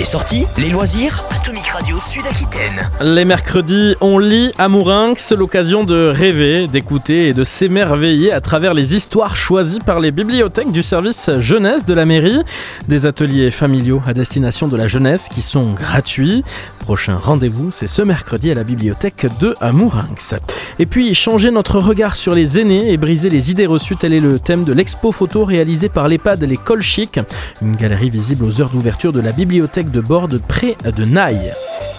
Les sorties, les loisirs, Atomic Radio Sud-Aquitaine. Les mercredis, on lit à Mourinx, l'occasion de rêver, d'écouter et de s'émerveiller à travers les histoires choisies par les bibliothèques du service jeunesse de la mairie. Des ateliers familiaux à destination de la jeunesse qui sont gratuits. Prochain rendez-vous, c'est ce mercredi à la bibliothèque de Mourinx. Et puis, changer notre regard sur les aînés et briser les idées reçues, tel est le thème de l'expo photo réalisée par l'EHPAD Les Cols Chic, une galerie visible aux heures d'ouverture de la bibliothèque de Borde près de Naï.